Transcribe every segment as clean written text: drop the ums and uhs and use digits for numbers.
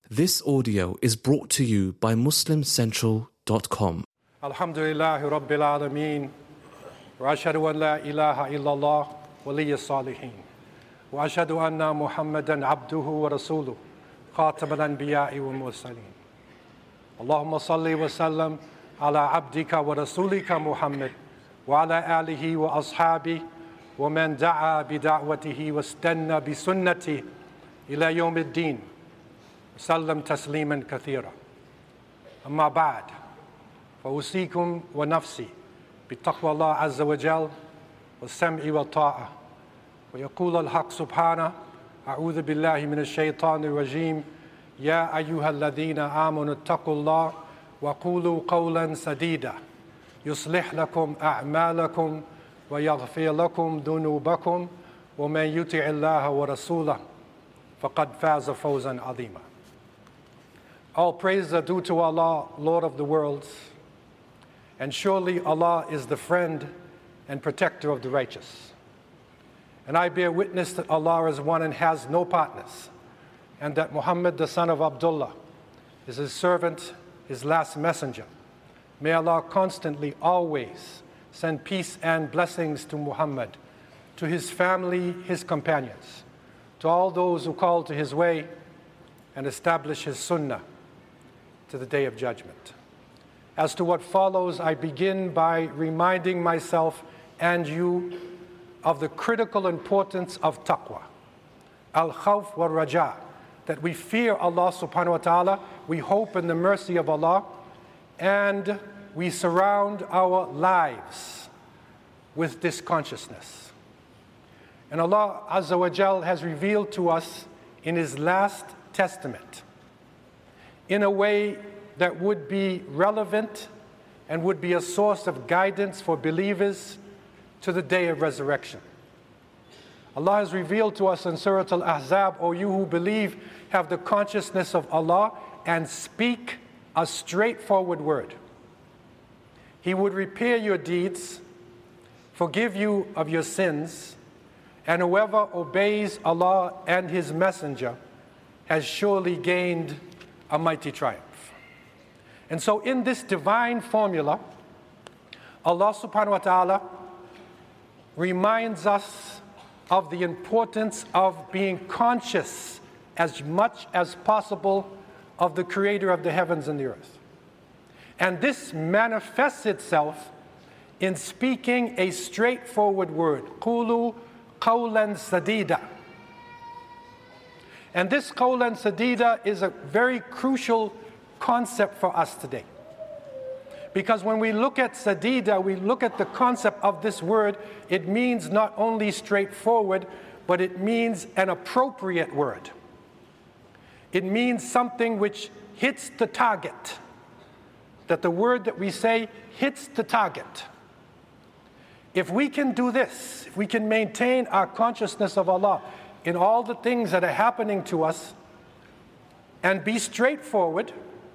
This audio is brought to you by MuslimCentral.com. Alhamdulillahi Rabbil Alameen. Wa ashhadu an la ilaha illallah waliy as-salihin. Wa ashhadu anna Muhammadan abduhu wa rasuluh. Khatam al-anbiya'i wal mursaleen. Allahumma salli wa sallam ala abdika wa rasulika Muhammad wa ala alihi wa ashabihi wa man da'a bi da'watihi wa istanna bi sunnatihi ila yawm ad-din. سلم تسليما كثيرا أما بعد فأوصيكم ونفسي بتقوى الله عز وجل والسمع والطاعة ويقول الحق سبحانه أعوذ بالله من الشيطان الرجيم يا أيها الذين آمنوا اتقوا الله وقولوا قولا سديدا يصلح لكم أعمالكم ويغفر لكم ذنوبكم ومن يطع الله ورسوله فقد فاز فوزا عظيما. All praise are due to Allah, Lord of the worlds, and surely Allah is the friend and protector of the righteous. And I bear witness that Allah is one and has no partners, and that Muhammad, the son of Abdullah, is his servant, his last messenger. May Allah constantly, always send peace and blessings to Muhammad, to his family, his companions, to all those who call to his way and establish his sunnah to the day of judgment. As to what follows, I begin by reminding myself and you of the critical importance of taqwa, al-khawf wa raja, that we fear Allah subhanahu wa ta'ala, we hope in the mercy of Allah, and we surround our lives with this consciousness. And Allah Azza wa Jal has revealed to us in His last testament in a way that would be relevant and would be a source of guidance for believers to the day of resurrection. Allah has revealed to us in Surah Al-Ahzab, O you who believe, have the consciousness of Allah and speak a straightforward word. He would repair your deeds, forgive you of your sins, and whoever obeys Allah and His Messenger has surely gained a mighty triumph. And so in this divine formula, Allah subhanahu wa ta'ala reminds us of the importance of being conscious as much as possible of the Creator of the heavens and the earth. And this manifests itself in speaking a straightforward word, qulu qawlan sadida. And this qawlan sadida is a very crucial concept for us today. Because when we look at sadida, we look at the concept of this word, it means not only straightforward, but it means an appropriate word. It means something which hits the target. That the word that we say hits the target. If we can do this, if we can maintain our consciousness of Allah in all the things that are happening to us and be straightforward,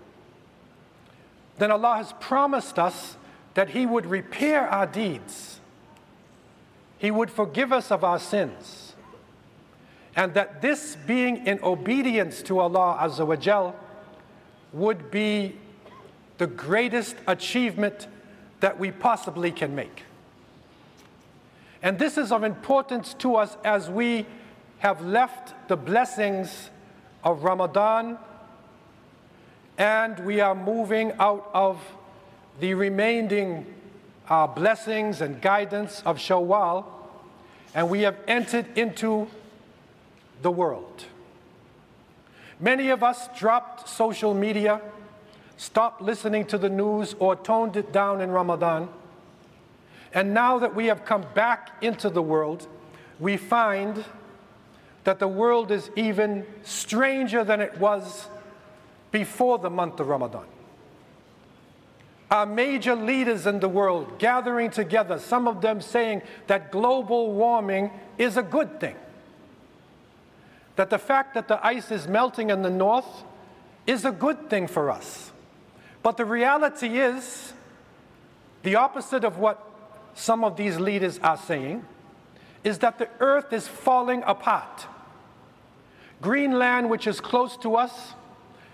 then Allah has promised us that He would repair our deeds. He would forgive us of our sins. And that this being in obedience to Allah Azza wa Jal would be the greatest achievement that we possibly can make. And this is of importance to us as we have left the blessings of Ramadan and we are moving out of the remaining blessings and guidance of Shawwal, and we have entered into the world. Many of us dropped social media, stopped listening to the news, or toned it down in Ramadan. And now that we have come back into the world, we find that the world is even stranger than it was before the month of Ramadan. Our major leaders in the world gathering together, some of them saying that global warming is a good thing. That the fact that the ice is melting in the north is a good thing for us. But the reality is the opposite of what some of these leaders are saying, is that the earth is falling apart. Greenland, which is close to us,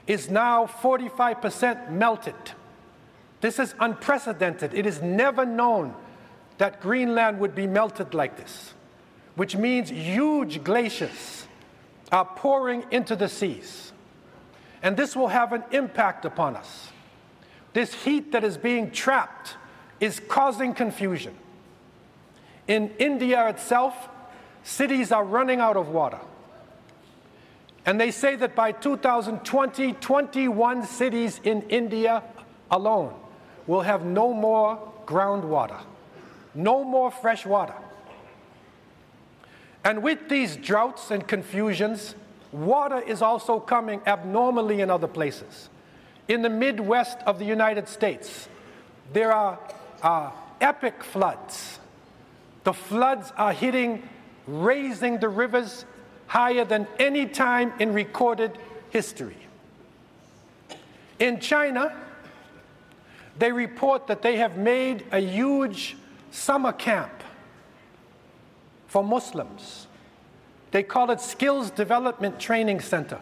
is now 45% melted. This is unprecedented. It is never known that Greenland would be melted like this, which means huge glaciers are pouring into the seas. And this will have an impact upon us. This heat that is being trapped is causing confusion. In India itself, cities are running out of water. And they say that by 2020, 21 cities in India alone will have no more groundwater, no more fresh water. And with these droughts and confusions, water is also coming abnormally in other places. In the Midwest of the United States, there are epic floods. The floods are raising the rivers higher than any time in recorded history. In China, they report that they have made a huge summer camp for Muslims. They call it Skills Development Training Center.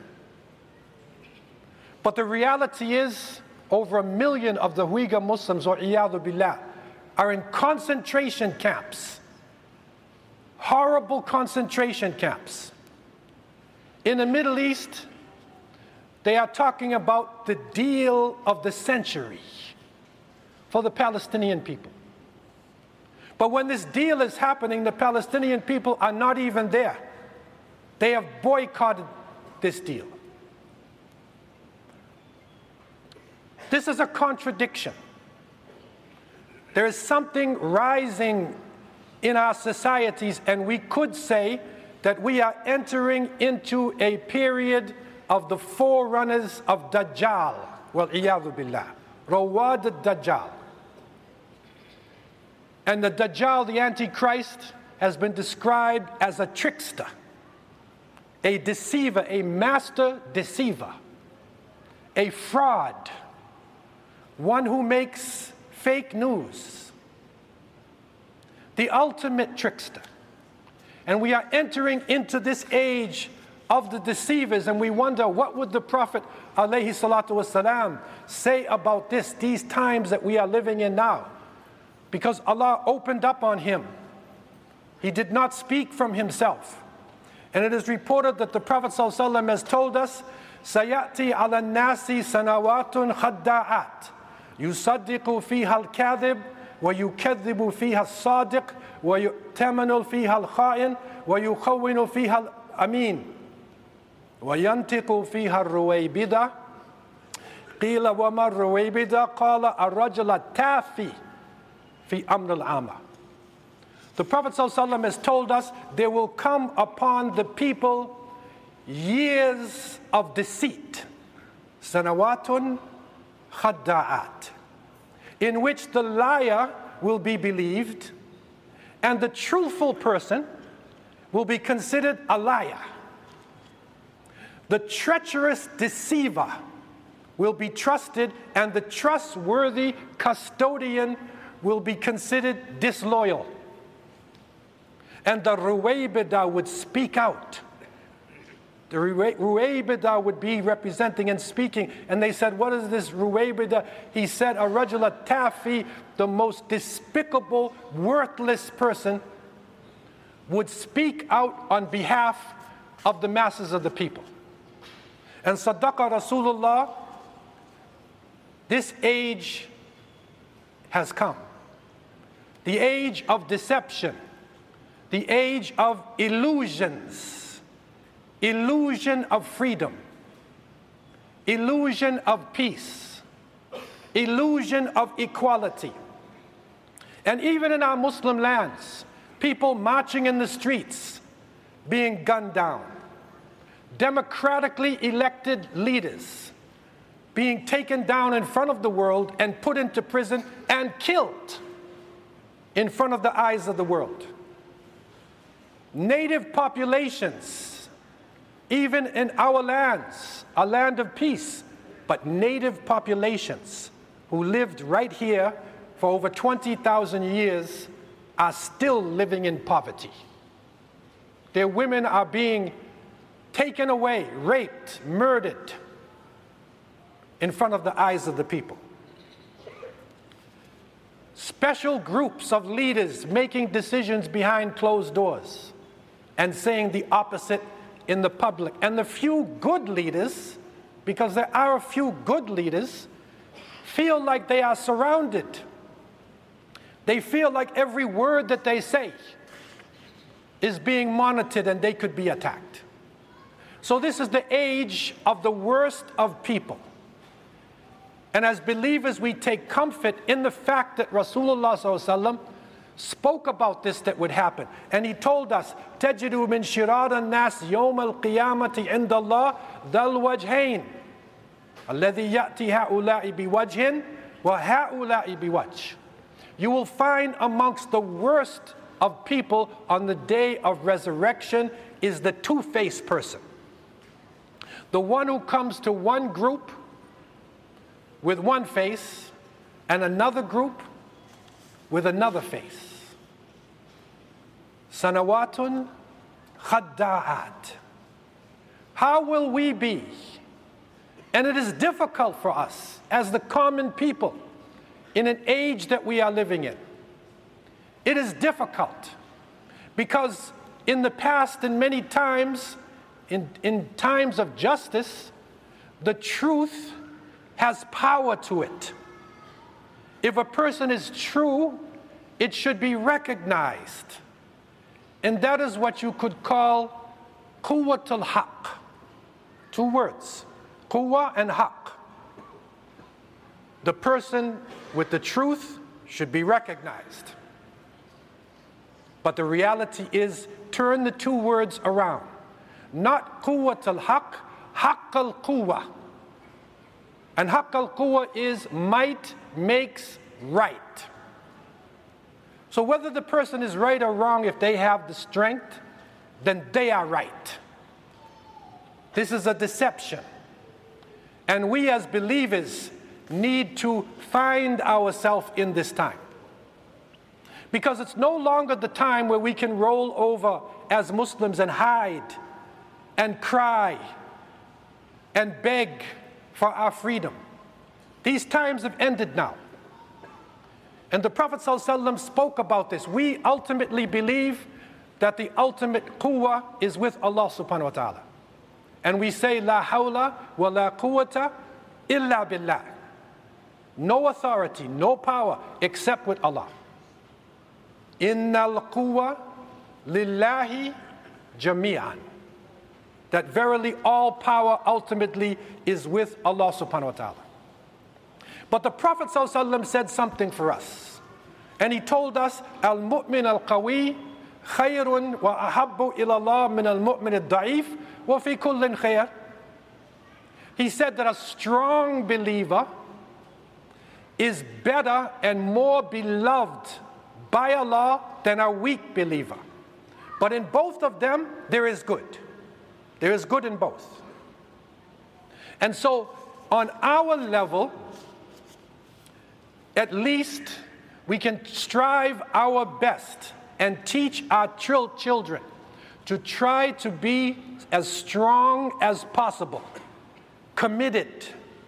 But the reality is, over 1 million of the Uyghur Muslims, or iyadhu billah, are in concentration camps. Horrible concentration camps. In the Middle East, they are talking about the deal of the century for the Palestinian people. But when this deal is happening, the Palestinian people are not even there. They have boycotted this deal. This is a contradiction. There is something rising in our societies, and we could say that we are entering into a period of the forerunners of Dajjal, wal-iyadhu billah, Rawad al-Dajjal. And the Dajjal, the Antichrist, has been described as a trickster, a deceiver, a master deceiver, a fraud, one who makes fake news, the ultimate trickster. And we are entering into this age of the deceivers, and we wonder, what would the Prophet alayhi salatu wasalam say about these times that we are living in now? Because Allah opened up on him. He did not speak from himself. And it is reported that the Prophet ﷺ has told us, سَيَأْتِي عَلَى النَّاسِ سَنَوَاتٌ خَدَّاعَاتٌ يُصَدِّقُ فِيهَا الْكَاذِبُ وَيُكَذِّبُ فِيهَا الصَّادِقُ وَيُؤْتَمَنُ فِيهَا الْخَائِنُ وَيُخَوِّنُ فِيهَا الْأَمِينُ وَيَنْتِقُ فِيهَا الرُّوَيْبِدَةُ قِيلَ وَمَا الرُّوَيْبِدَةُ قَالَ الرَّجُلُ التَّافِي فِي أَمْرِ الْعَامَةِ. The Prophet ﷺ has told us there will come upon the people years of deceit, sanawatun khadda'at, in which the liar will be believed and the truthful person will be considered a liar. The treacherous deceiver will be trusted, and the trustworthy custodian will be considered disloyal. And the Ruwaybidah would speak out. The Ruwaybidah would be representing and speaking. And they said, what is this Ruwaybidah? He said, a rajul tafi, the most despicable, worthless person, would speak out on behalf of the masses of the people. And Sadaqa Rasulullah, this age has come. The age of deception. The age of illusions, illusion of freedom, illusion of peace, illusion of equality. And even in our Muslim lands, people marching in the streets being gunned down, democratically elected leaders being taken down in front of the world and put into prison and killed in front of the eyes of the world. Native populations, even in our lands, a land of peace, but native populations who lived right here for over 20,000 years are still living in poverty. Their women are being taken away, raped, murdered. in front of the eyes of the people. Special groups of leaders making decisions behind closed doors and saying the opposite in the public. And the few good leaders, because there are a few good leaders, feel like they are surrounded. They feel like every word that they say is being monitored and they could be attacked. So this is the age of the worst of people. And as believers, we take comfort in the fact that Rasulullah ﷺ spoke about this that would happen. And he told us, تَجِدُ مِنْ شِرَارَ النَّاسِ يَوْمَ الْقِيَامَةِ عِنْدَ اللَّهِ ذَا الْوَجْهَيْنِ الَّذِي يَأْتِي هَؤُلَاءِ بِوَجْهٍ وَهَؤُلَاءِ بِوَجْهٍ. You will find amongst the worst of people on the day of resurrection is the two-faced person. The one who comes to one group with one face and another group with another face. Sanawatun khadda'at. How will we be? And it is difficult for us as the common people in an age that we are living in. It is difficult because in the past and many times, in times of justice, the truth has power to it. If a person is true, it should be recognized. And that is what you could call quwwatul haqq. Two words, quwwa and haqq. The person with the truth should be recognized. But the reality is, turn the two words around. Not quwwatul haqq, haqqal quwwa. And haqqal quwwa is might makes right. So whether the person is right or wrong, if they have the strength, then they are right. This is a deception. And we as believers need to find ourselves in this time. Because it's no longer the time where we can roll over as Muslims and hide and cry and beg for our freedom. These times have ended now. And the Prophet ﷺ spoke about this. We ultimately believe that the ultimate quwwah is with Allah subhanahu wa ta'ala. And we say, La hawla wa la quwwata illa billah. No authority, no power except with Allah. Innal quwwa lillahi jami'an. That verily all power ultimately is with Allah subhanahu wa ta'ala. But the Prophet ﷺ said something for us. And he told us, Al-mu'min al-qawi khayrun wa ahabbu ila Allah min al-mu'min al-da'if wa fi kullin khayr. He said that a strong believer is better and more beloved by Allah than a weak believer. But in both of them, there is good. There is good in both. And so, on our level, at least we can strive our best and teach our children to try to be as strong as possible, committed,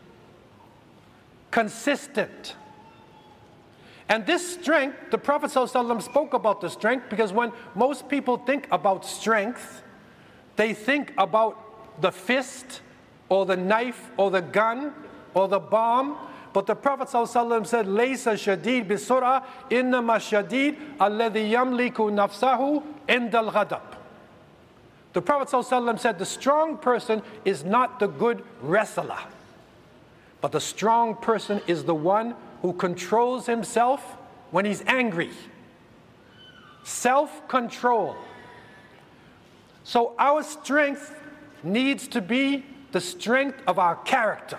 consistent. And this strength, the Prophet ﷺ spoke about the strength, because when most people think about strength, they think about the fist or the knife or the gun or the bomb. But the Prophet ﷺ said, Laysa shadid bisura innama shadid alladhi yamliku nafsahu indal ghadab. The Prophet ﷺ said, the strong person is not the good wrestler, but the strong person is the one who controls himself when he's angry. Self-control. So our strength needs to be the strength of our character,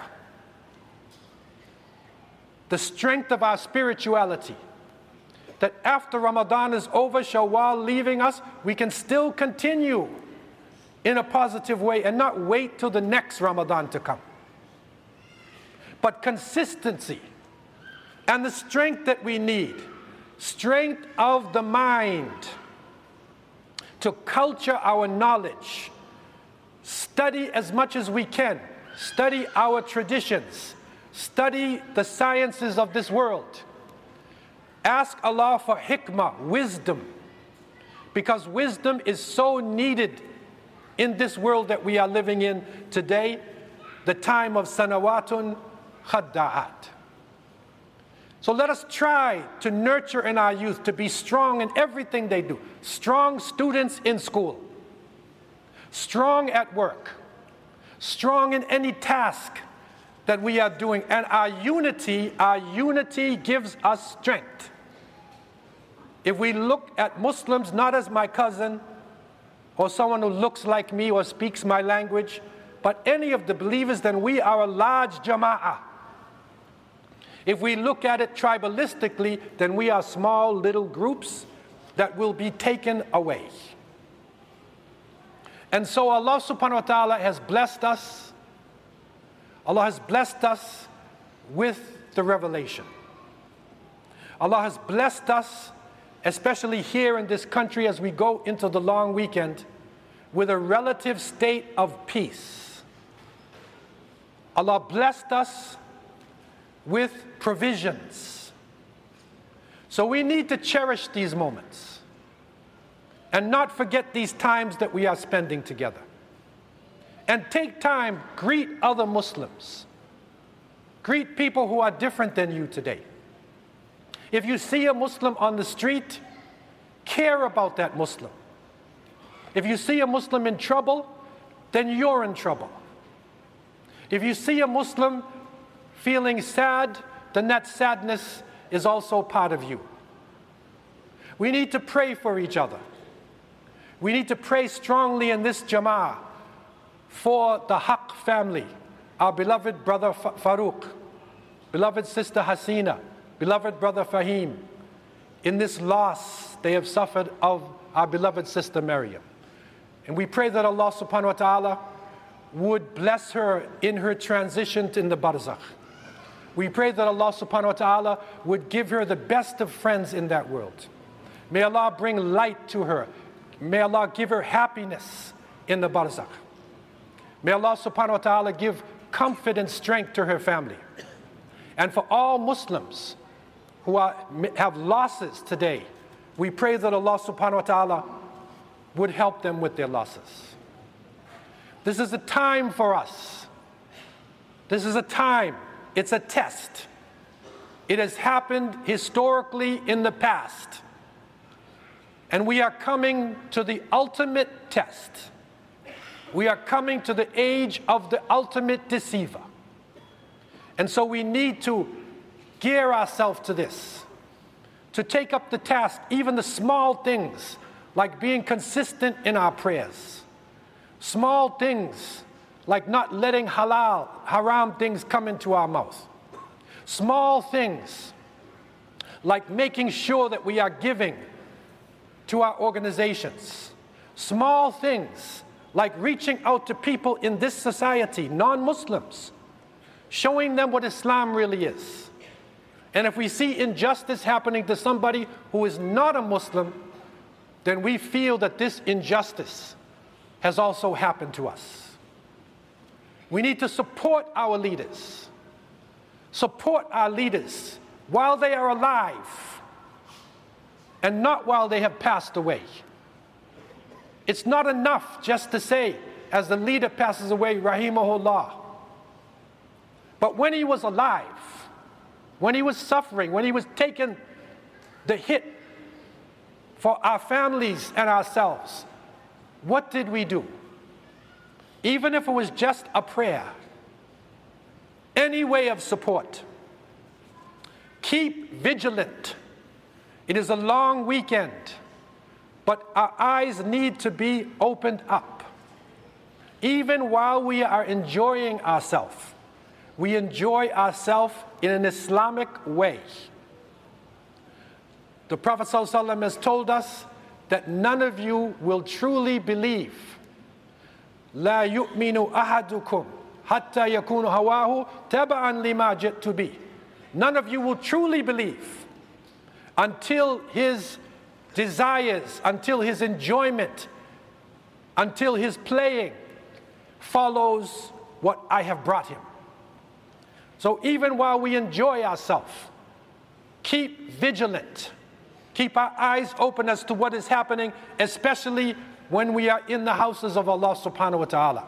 the strength of our spirituality. That after Ramadan is over, Shawwal leaving us, we can still continue in a positive way and not wait till the next Ramadan to come. But consistency and the strength that we need, strength of the mind, to culture our knowledge, study as much as we can, study our traditions, Study the sciences of this world. Ask Allah for hikmah, wisdom, because wisdom is so needed in this world that we are living in today, the time of sanawatun khadda'at. So let us try to nurture in our youth to be strong in everything they do. Strong students in school, strong at work, strong in any task that we are doing. And our unity gives us strength. If we look at Muslims not as my cousin or someone who looks like me or speaks my language, but any of the believers, then we are a large jama'ah. If we look at it tribalistically, then we are small little groups that will be taken away. And so Allah subhanahu wa ta'ala has blessed us. Allah has blessed us with the revelation. Allah has blessed us, especially here in this country as we go into the long weekend, with a relative state of peace. Allah blessed us with provisions. So we need to cherish these moments and not forget these times that we are spending together. And take time, greet other Muslims. Greet people who are different than you today. If you see a Muslim on the street, care about that Muslim. If you see a Muslim in trouble, then you're in trouble. If you see a Muslim feeling sad, then that sadness is also part of you. We need to pray for each other. We need to pray strongly in this jama'ah for the Haq family, our beloved brother Farouk, beloved sister Hasina, beloved brother Fahim, in this loss they have suffered of our beloved sister Maryam. And we pray that Allah subhanahu wa ta'ala would bless her in her transition in the barzakh. We pray that Allah subhanahu wa ta'ala would give her the best of friends in that world. May Allah bring light to her. May Allah give her happiness in the barzakh. May Allah subhanahu wa ta'ala give comfort and strength to her family. And for all Muslims who have losses today, we pray that Allah subhanahu wa ta'ala would help them with their losses. This is a time for us. This is a time. It's a test. It has happened historically in the past. And we are coming to the ultimate test. We are coming to the age of the ultimate deceiver. And so we need to gear ourselves to this, to take up the task, even the small things, like being consistent in our prayers. Small things like not letting haram things come into our mouth. Small things like making sure that we are giving to our organizations. Small things like reaching out to people in this society, non-Muslims, showing them what Islam really is. And if we see injustice happening to somebody who is not a Muslim, then we feel that this injustice has also happened to us. We need to support our leaders. Support our leaders while they are alive and not while they have passed away. It's not enough just to say, as the leader passes away, rahimahullah. But when he was alive, when he was suffering, when he was taking the hit for our families and ourselves, what did we do? Even if it was just a prayer, any way of support. Keep vigilant. It is a long weekend, but our eyes need to be opened up. Even while we are enjoying ourselves, we enjoy ourselves in an Islamic way. The Prophet ﷺ has told us that none of you will truly believe. لا يؤمن أحدكم حتى يكون هواه تبعا لما جئت به. None of you will truly believe until his desires, until his enjoyment, until his playing follows what I have brought him. So even while we enjoy ourselves, keep vigilant. Keep our eyes open as to what is happening, especially when we are in the houses of Allah subhanahu wa ta'ala.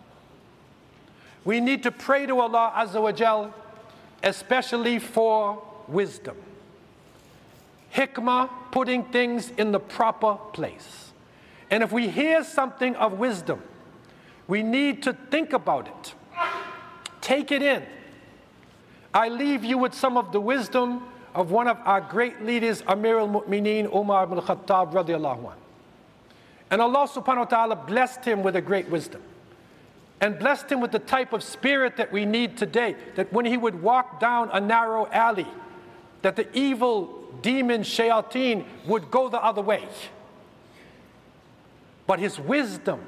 We need to pray to Allah Azza wa Jal, especially for wisdom. Hikmah, putting things in the proper place. And if we hear something of wisdom, we need to think about it. Take it in. I leave you with some of the wisdom of one of our great leaders, Amir al-Mu'mineen, Umar ibn Khattab radiallahu anhu. And Allah subhanahu wa ta'ala blessed him with a great wisdom. And blessed him with the type of spirit that we need today, that when he would walk down a narrow alley, that the evil demon shayateen would go the other way. But his wisdom,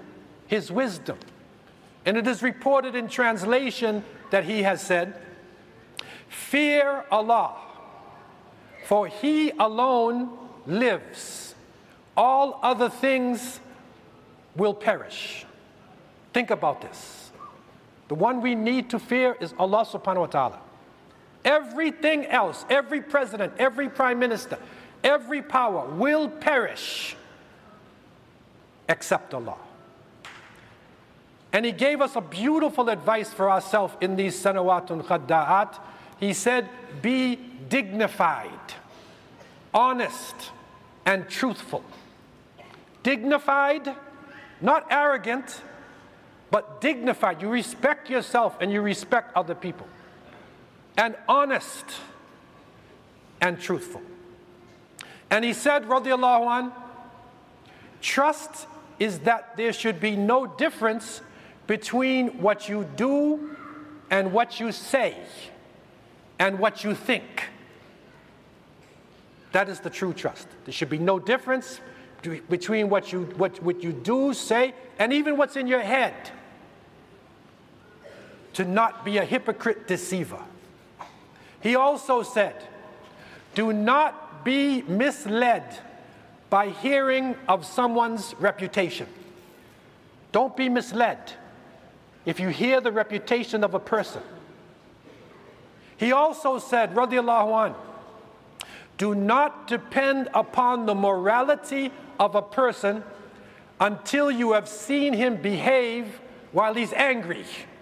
and it is reported in translation that he has said, fear Allah, for He alone lives. All other things will perish. Think about this. The one we need to fear is Allah subhanahu wa ta'ala. Everything else, every president, every prime minister, every power will perish except Allah. And He gave us a beautiful advice for ourselves in these sanawatun khadda'at. He said, be dignified, honest, and truthful. Dignified, not arrogant, but dignified. You respect yourself and you respect other people. And honest and truthful. And he said, radiallahu anh, trust is that there should be no difference between what you do and what you say and what you think. That is the true trust. There should be no difference between what you do, say, and even what's in your head. To not be a hypocrite deceiver. He also said, do not be misled by hearing of someone's reputation. Don't be misled if you hear the reputation of a person. He also said, radiallahu anh, do not depend upon the morality of a person until you have seen him behave while he's angry.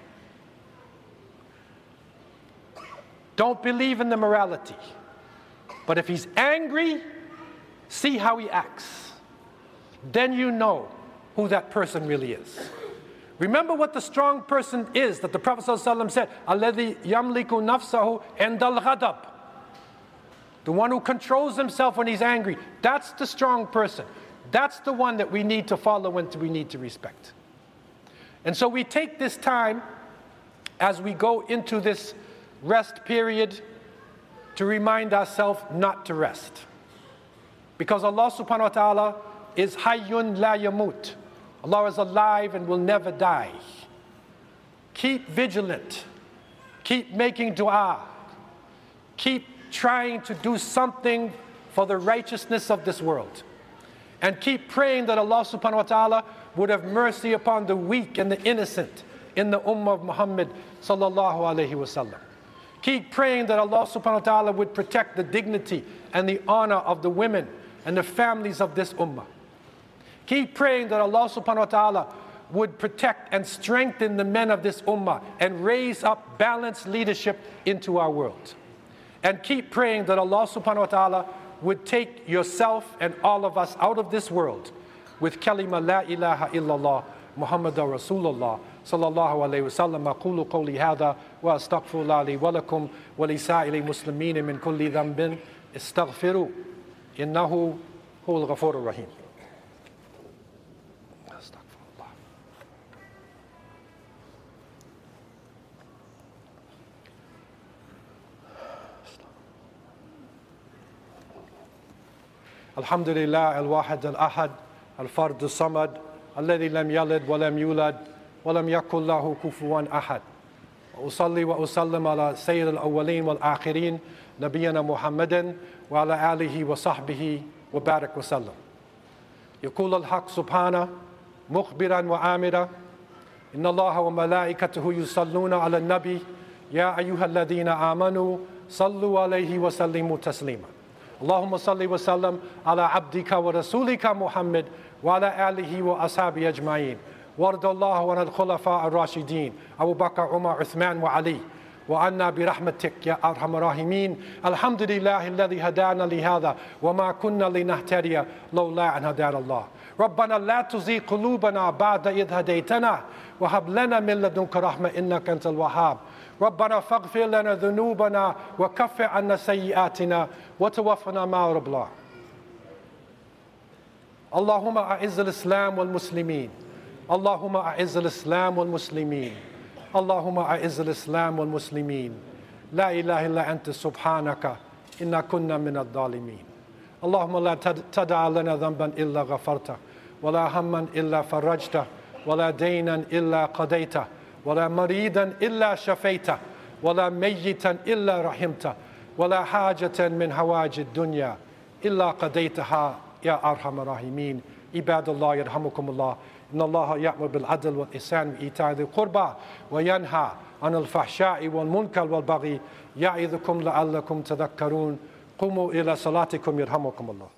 Don't believe in the morality. But if he's angry, see how he acts. Then you know who that person really is. Remember what the strong person is that the Prophet ﷺ said, Alladhi yamliku nafsahu indal ghadab. The one who controls himself when he's angry. That's the strong person. That's the one that we need to follow and we need to respect. And so we take this time as we go into this rest period to remind ourselves not to rest. Because Allah subhanahu wa ta'ala is hayyun la yamut. Allah is alive and will never die. Keep vigilant. Keep making dua. Keep trying to do something for the righteousness of this world. And keep praying that Allah subhanahu wa ta'ala would have mercy upon the weak and the innocent in the ummah of Muhammad sallallahu alayhi wa sallam. Keep praying that Allah subhanahu wa ta'ala would protect the dignity and the honor of the women and the families of this ummah. Keep praying that Allah subhanahu wa ta'ala would protect and strengthen the men of this ummah and raise up balanced leadership into our world. And keep praying that Allah subhanahu wa ta'ala would take yourself and all of us out of this world with kalima la ilaha illallah Muhammadur Rasulullah sallallahu alayhi wa sallam. Aqulu qawli hadha wa astaghfirullah li wa lakum wa li sa'ili muslimeen min kulli dhanbin istaghfiru innahu huwal ghafurur rahim. Alhamdulillah al-wahid al-ahad al-fard al-samad alladhi lam yalid wa lam yulad wa lam yakul lahu kufuwan ahad. Wa usalli wa usallim ala sayyid al-awwaleen wal-akhirin nabiyyina Muhammadin wa ala alihi wa sahbihi wa barak wa sallam. يقول الحق سبحانه مخبرا وآمرا إن الله وملائكته يصلون على النبي يا أيها الذين آمنوا صلوا عليه وسلموا تسليما اللهم صل وسلم على عبدك ورسولك محمد وعلى آله وأصحابه أجمعين وارض الله عن الخلفاء الراشدين أبو بكر عمر عثمان وعلي وعنا برحمتك يا أرحم الراحمين. الحمد لله الذي هدانا لهذا وما كنا لنهتدي لولا أن هدانا الله. ربنا لا تزغ قلوبنا بعد إذ هديتنا وهب لنا من لدنك رحمة إنك أنت الوهاب. ربنا فاغفر لنا ذنوبنا وكفر عنا سيئاتنا وتوفنا مع الأبرار. اللهم أعز الإسلام والمسلمين. اللهم أعز الإسلام والمسلمين. اللهم أعز الإسلام والمسلمين. لا إله إلا أنت سبحانك إنا كنا من الظالمين. اللهم لا تدع لنا ذنبا إلا غفرته ولا هما إلا فرجته ولا دينا إلا قضيته ولا مريضا إلا شفيته ولا ميتا إلا رحمته ولا حاجة من حوائج الدنيا إلا قضيتها يا أرحم الراحمين. عباد الله يرحمكم الله. إن الله يأمر بالعدل والإحسان وإيتاء ذي القربى وينهى عن الفحشاء والمنكر والبغي يعظكم لعلكم تذكرون. قوموا إلى صلاتكم يرحمكم الله.